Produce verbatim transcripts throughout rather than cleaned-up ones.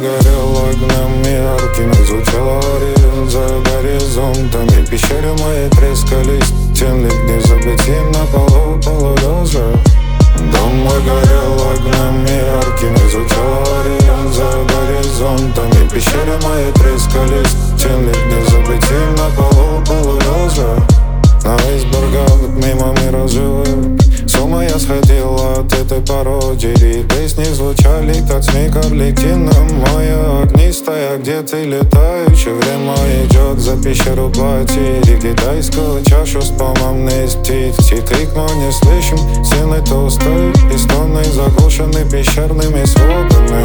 горел огнями яркими, звучал орион за горизонтами. Пещеры мои трескались, стены дни забытия на полу полулежа. Дом мой горел огнями яркими, звучал орион за горизонтами. Пещеры мои трескались, стены дни забытия на полу полулежа. На айсбергах мимо мира живых с ума я сходил от этой пародии. Песни звучали, как смех Орликина. Моя огнистая, где ты летающий? Время идет за пещеру платить. Китайскую чашу с помом нести. Тихо, но не слышим стены толстой и стоны заглушены пещерными сводами.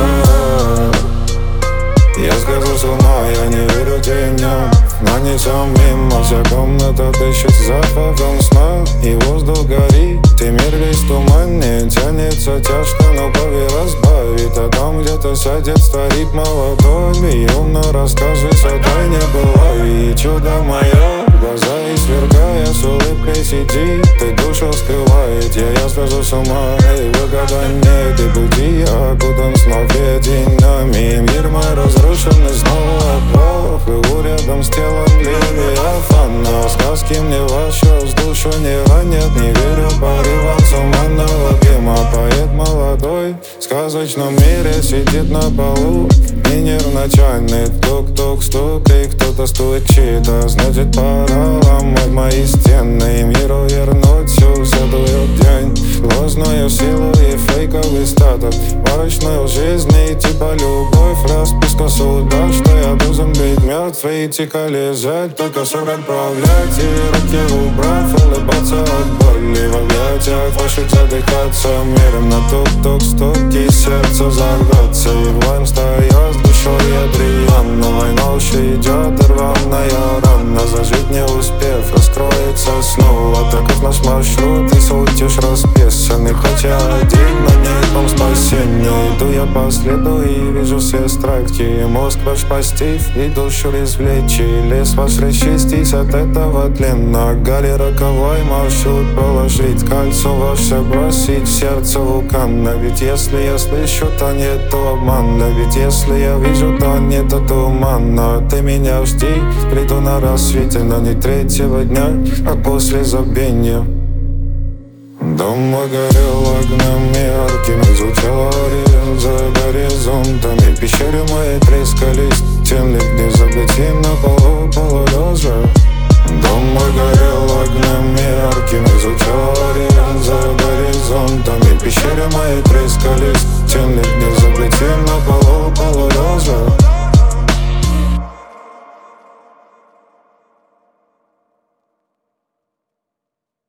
Я, я схожу с ума, я не верю теням. На несем мимо, вся комната дышит запахом сна. И воздух горит, и мир весь в тумане. Тянется тяжко, но пове разбавит. А там где-то сядет старик молодой и умно расскажет о тайне былой. И чудо мое, глаза извергая, с улыбкой сидит и душу скрывает. Я, я схожу с ума, и выхода нет. И буди, я окутан сновидениями. Мир мой разрушенный снова плох. Плыву рядом с телом Левиафана. Сказки мне ваши с душу не ранят. Не верю порывам туманного дыма. Поэт молодой в сказочном мире сидит на полу и нервно тянет. Тук-тук-стук, и кто-то стучит. А значит пора ломать мои стены. И миру вернуть всю следует день. Ложную силу и фейковый статус. Морочную жизни типа любовь. Расписка суда, что я должен быть мертв и тихо лежать, только сон отправлять и руки убрав, улыбаться от боли. В объятиях ваших задыхаться миром на тук-тук-стук и сердце взорвется. И воин стоя с душой ядриан. Но война уж идет, рваная рана. Зажить не успев, раскроется снова. Таков наш маршрут, и суть уж расписанный. Хотя один на неком спасении. Иду я по следу и вижу все страхи. Мозг ваш постив и душу извлечь. И лес ваш расчистить от этого тлена. Гали роковой маршрут положить. Кольцо ваше бросить в сердце вулкана. Ведь если я слышу, то нету обмана. Ведь если я вижу, то нету тумана. Ты меня жди, приду на рассвете. Но не третьего дня, а после забвения. Дом мой горел огнями яркими, звучал орион за горизонтами. Пещеры мои трескались, стены дни забытия на полу полулежа. Дом мой горел огнями яркими, звучал орион за горизонтами. Пещеры мои трескались, стены